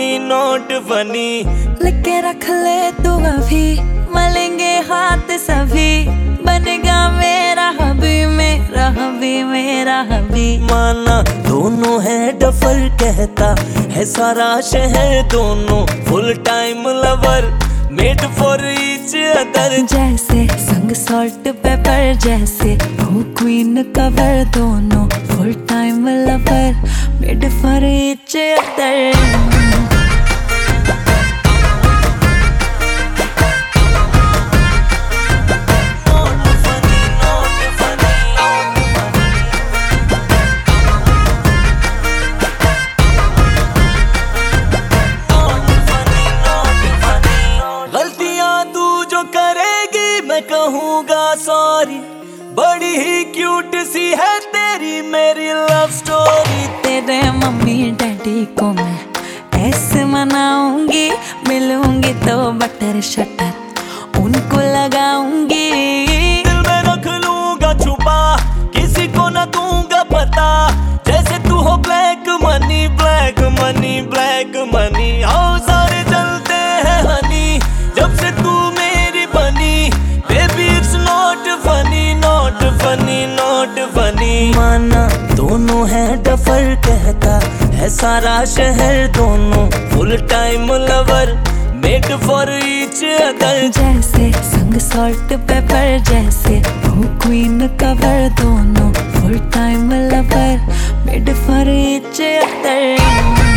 Funny not funny. लेके रख ले तू अभी, मलेंगे हाथ सभी, बनेगा मेरा हबी, मेरा हबी, मेरा हबी। माना दोनों है डफर, कहता है सारा शहर, दोनों full time lover, made for each other. जैसे संग सॉल्ट पेपर, जैसे हो क्वीन कवर, दोनों full time lover, made for each other. मैं कहूँगा सॉरी, बड़ी ही क्यूट सी है तेरी मेरी लव स्टोरी। तेरे मम्मी डैडी को मैं ऐसे मनाऊंगी, मिलूंगी तो बटर शटर उनको लगाऊंगी। दिल में रख लूंगा छुपा, किसी को न दूंगा पता, जैसे तू हो black money, black money, black money. आओ सारे चलते हैं हनी, जब से तू मेरी बनी, baby it's not funny, not funny, not funny. माना दोनों है डफर, कहता है सारा शहर, दोनों full time lover, made for each other. जैसे संग सॉल्ट पेपर, जैसे हो क्वीन कवर, दोनों full time lover, made for each other.